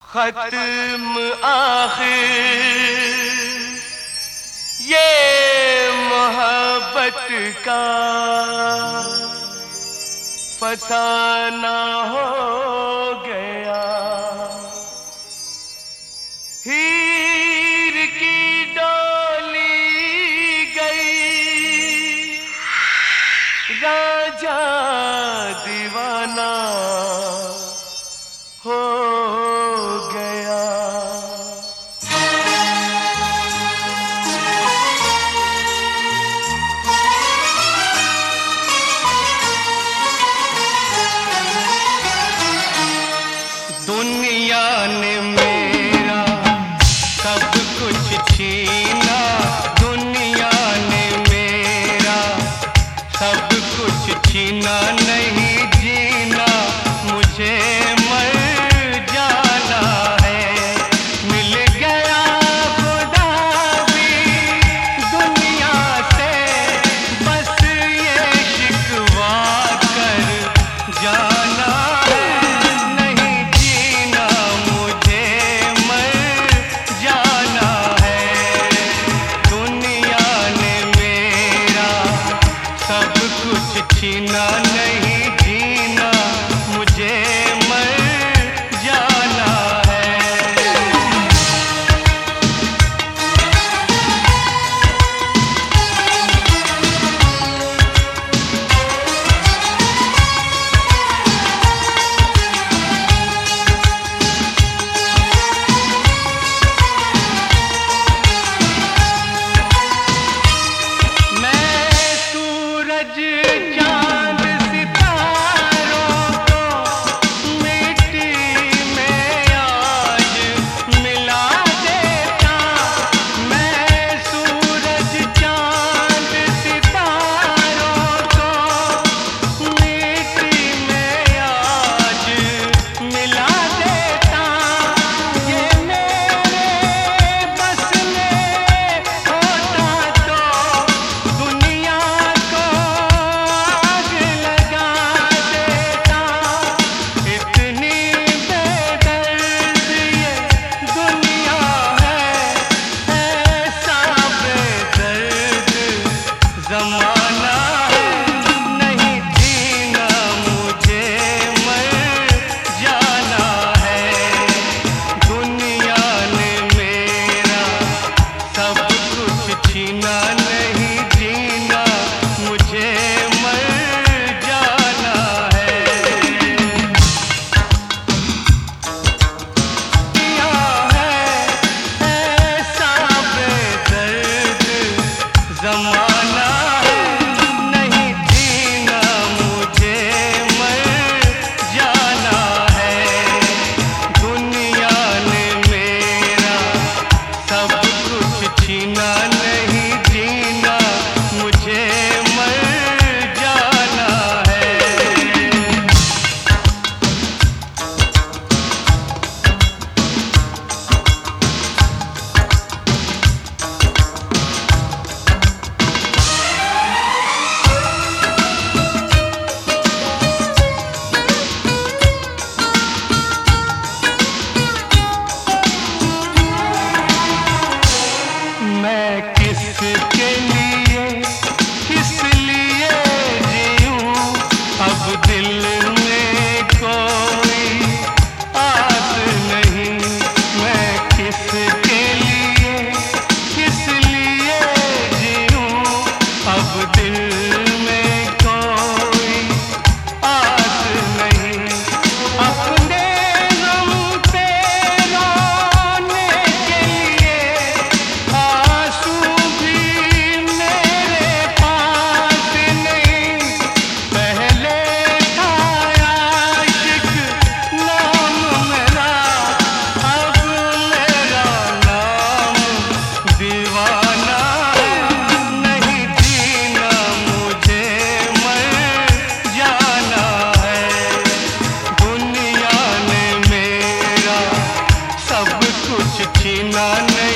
खत्म आखिर ये मोहब्बत का फसाना हो गया। हीर की डोली गई, राजा दीवाना हो गया। दुनिया ने मेरा सब कुछ छीना, दुनिया ने मेरा सब कुछ छीना, नहीं जीना मुझे मर जाना है। मिल गया खुदा भी दुनिया से, बस ये शिकवा कर जाना है। नहीं जीना मुझे मर जाना है। दुनिया ने मेरा सब कुछ छीना, नहीं जीना मुझे मर जाना है। मैं सूरज चांद सितारों को मिट्टी में आज मिला देता। मैं सूरज चांद सितारों को मिट्टी में आज मिला देता। ये मेरे बस में होता तो दुनिया को आग लगा देता। इतनी बेदर्द ये दुनिया है, ऐसा बेदर्द ज़माना है। नहीं जीना मुझे मर जाना है। दुनिया ने मेरा सब कुछ छीना, नहीं जीना मुझे मर जाना है। दुनिया है ऐसा बेदर्द ज़माना है। नहीं जीना मुझे मर जाना है। दुनिया ने मेरा सब कुछ छीना, नहीं जीना मुझे मर जाना है। मैं किसके लिए किस लिए जीऊं, अब दिल में कोई आस नहीं। मैं किसके लिए किस लिए जीऊं, अब दिल में कोई आस नहीं। अपने गम पे रोने के लिए आंसू भी मेरे पास नहीं। पहले था आशिक नाम मेरा, अब मेरा नाम दीवाना है। नहीं जीना मुझे मर जाना है। दुनिया ने मेरा सब कुछ छीना, नहीं